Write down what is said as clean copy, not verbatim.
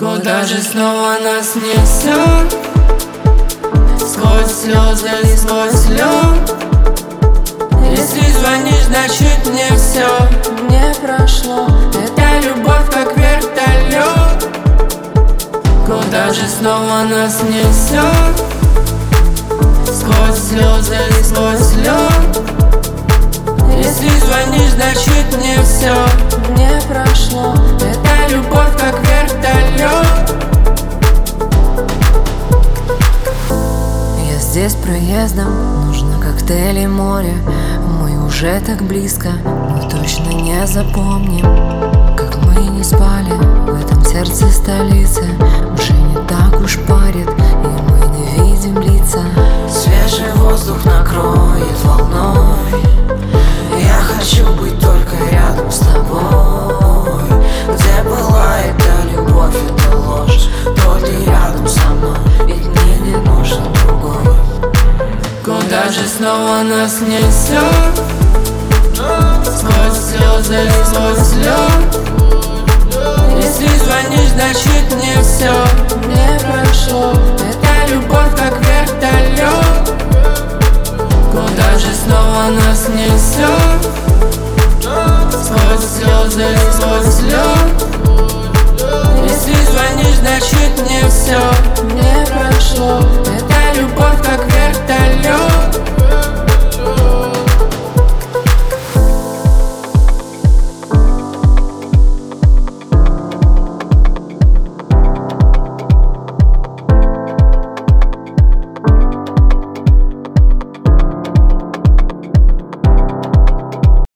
Куда же снова нас несет? Сквозь слезы и сквозь лед. Если звонишь, значит не все не прошло. Это любовь как вертолет. Куда же снова нас несет? Сквозь слезы и сквозь лед. Если звонишь, значит не все не прошло. Это любовь как вертолет. Я здесь проездом, нужно коктейль и море. Мы уже так близко, мы точно не запомним, как мы не спали в этом сердце столицы. Уже не так уж парит, и мы не видим лица. Свежий воздух накроет волной. Я хочу быть только рядом с тобой. Где была эта любовь, это ложь. То ты рядом со мной, ведь мне не нужен другой. Куда же снова нас несет? Сквозь слезы и сквозь лед.